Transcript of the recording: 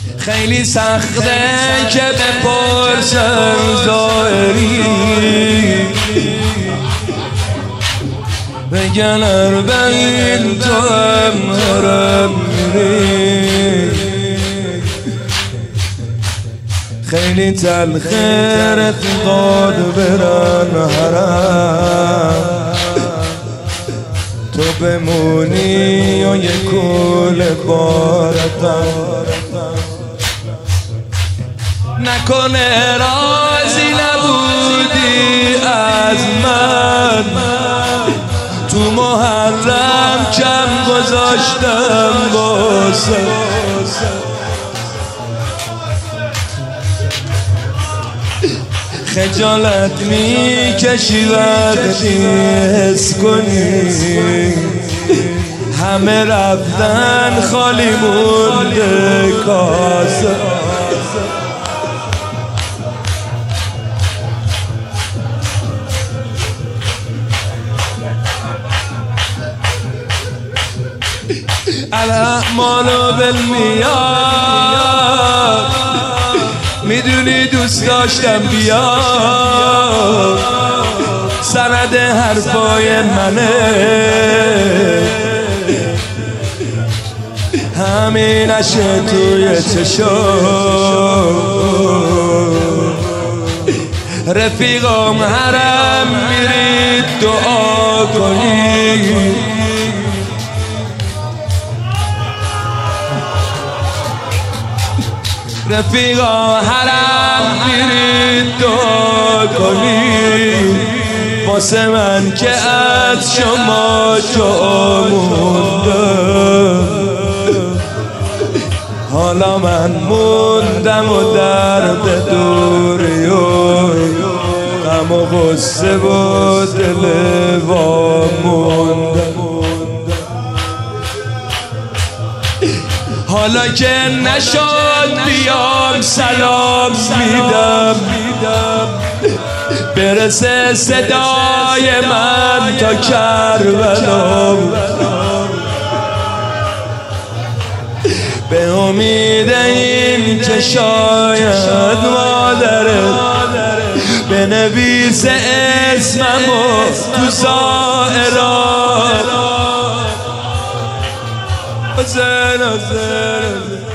خیلی سخته که بپرسم ظاهری، بگن اربعین تو هم حرم میری. خیلی تلخه رفیقات برن حرم، تو بمونی و یک کل بارتم. نکنه راضی نبودی از من، تو محرم کم گذاشتم واسه. خجالت میکشی وقتی حس کنی همه رفتن خالی مونده کاسه. الاعمال بالنیات، میدونی دوست داشتم بیاد، سند حرفای منه، همینش توی چشم. رفیقام حرم میرید دعا کنی، رفیقا حرم میرید دعا کنید واسه من که از شما جا موندم. حالا من موندم و درد دوری و غم و غصه و دل واموندم. حالا که نشد بیام سلام میدم، برسه صدای من تا کربلا. به امید این که شاید مادرت بنویسه اسممو تو زائرات.